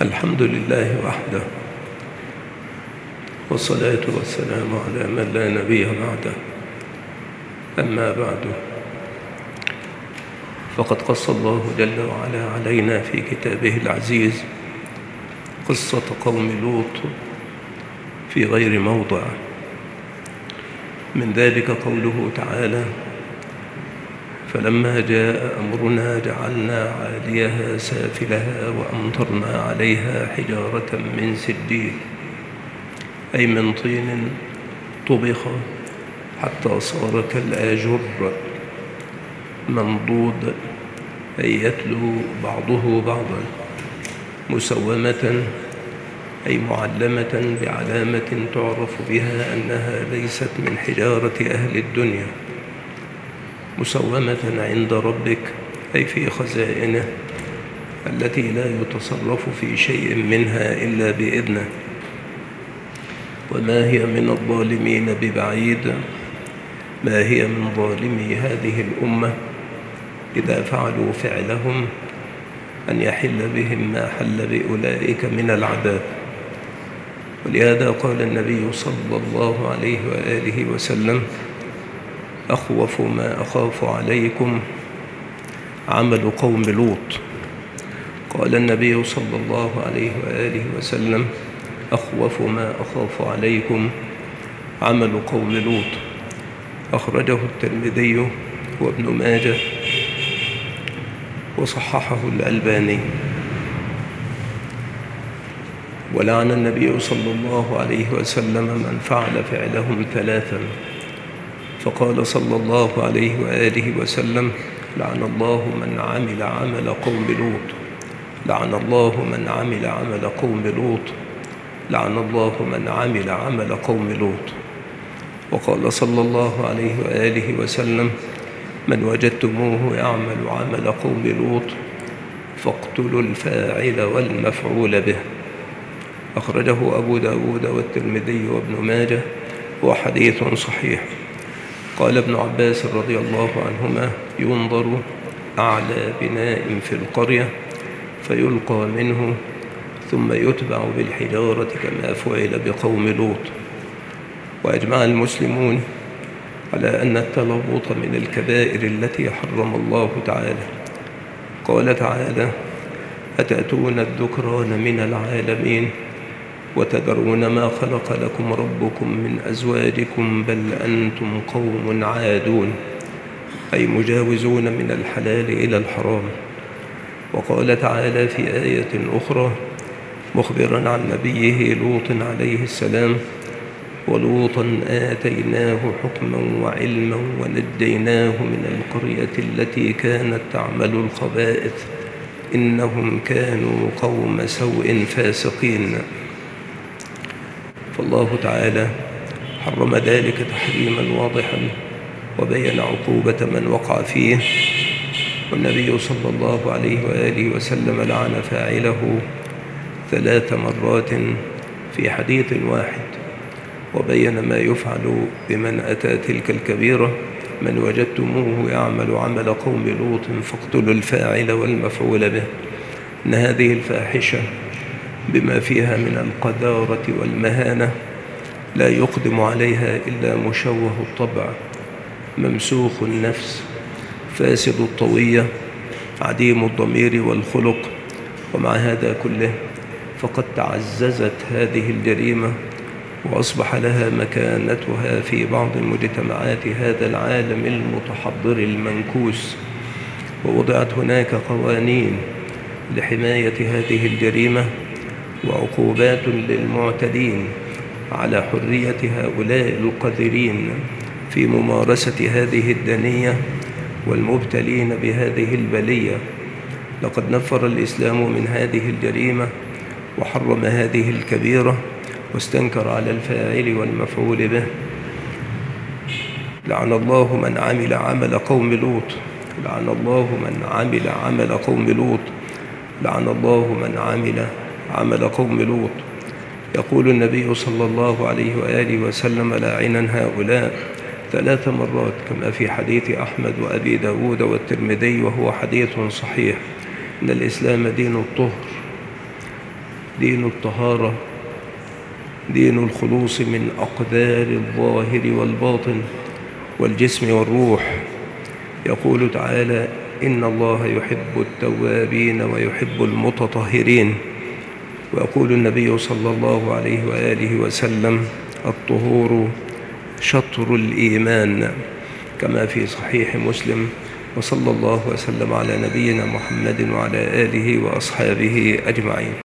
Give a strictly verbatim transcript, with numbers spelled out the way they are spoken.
الحمد لله وحده، والصلاة والسلام على من لا نبي بعده. أما بعد، فقد قص الله جل وعلا علينا في كتابه العزيز قصة قوم لوط في غير موضع. من ذلك قوله تعالى: فلما جاء أمرنا جعلنا عاليها سافلها وأمطرنا عليها حجارة من سجيل، أي من طين طبخ حتى صار كالآجر منضود، أي يتلو بعضه بعضا، مسومة أي معلمة بعلامة تعرف بها أنها ليست من حجارة أهل الدنيا، مسومة عند ربك أي في خزائنه التي لا يتصرف في شيء منها إلا بإذنه، وما هي من الظالمين ببعيد. ما هي من ظالمي هذه الأمة إذا فعلوا فعلهم أن يحل بهم ما حل بأولئك من العذاب. ولهذا قال النبي صلى الله عليه وآله وسلم: أخوف ما أخاف عليكم عمل قوم لوط. قال النبي صلى الله عليه وآله وسلم: أخوف ما أخاف عليكم عمل قوم لوط. أخرجه الترمذي وابن ماجه وصححه الألباني. ولعن النبي صلى الله عليه وسلم من فعل فعلهم ثلاثا، فقال صلى الله عليه وآله وسلم: لعن الله من عمل عمل قوم لوط، لعن الله من عمل عمل قوم لوط، لعن الله من عمل عمل قوم لوط. وقال صلى الله عليه وآله وسلم: من وجدتموه يعمل عمل قوم لوط فاقتلوا الفاعل والمفعول به. أخرجه أبو داود والترمذي وابن ماجه، وحديث صحيح. قال ابن عباس رضي الله عنهما: ينظر أعلى بناء في القرية فيلقى منه ثم يتبع بالحجارة كما فعل بقوم لوط. وأجمع المسلمون على أن التلوط من الكبائر التي حرم الله تعالى. قال تعالى: أتأتون الذكران من العالمين وتذرون ما خلق لكم ربكم من أزواجكم بل أنتم قوم عادون، أي مجاوزون من الحلال إلى الحرام. وقال تعالى في آية أخرى مخبرا عن نبيه لوط عليه السلام: ولوطا آتيناه حكما وعلما ونجيناه من القرية التي كانت تعمل الخبائث إنهم كانوا قوم سوء فاسقين. فالله تعالى حرم ذلك تحريما واضحا وبين عقوبة من وقع فيه، والنبي صلى الله عليه وآله وسلم لعن فاعله ثلاث مرات في حديث واحد، وبين ما يفعل بمن أتى تلك الكبيرة: من وجدتموه يعمل عمل قوم لوط فاقتلوا الفاعل والمفعول به. إن هذه الفاحشة بما فيها من القذارة والمهانة لا يقدم عليها إلا مشوه الطبع، ممسوخ النفس، فاسد الطوية، عديم الضمير والخلق. ومع هذا كله فقد تعززت هذه الجريمة وأصبح لها مكانتها في بعض مجتمعات هذا العالم المتحضر المنكوس، ووضعت هناك قوانين لحماية هذه الجريمة وعقوبات للمعتدين على حرية هؤلاء القذرين في ممارسة هذه الدنية والمبتلين بهذه البلية. لقد نفر الإسلام من هذه الجريمة وحرم هذه الكبيرة واستنكر على الفاعل والمفعول به. لعن الله من عمل عمل قوم لوط، لعن الله من عمل عمل قوم لوط، لعن الله من عمل عمل قوم لوط. يقول النبي صلى الله عليه وآله وسلم لاعنا هؤلاء ثلاث مرات كما في حديث أحمد وأبي داود والترمذي، وهو حديث صحيح: إن الإسلام دين الطهر دين الطهارة، دين الخلوص من أقدار الظاهر والباطن والجسم والروح. يقول تعالى: إن الله يحب التوابين ويحب المتطهرين. ويقول النبي صلى الله عليه وآله وسلم: الطهور شطر الإيمان، كما في صحيح مسلم. وصلى الله وسلم على نبينا محمد وعلى آله وأصحابه أجمعين.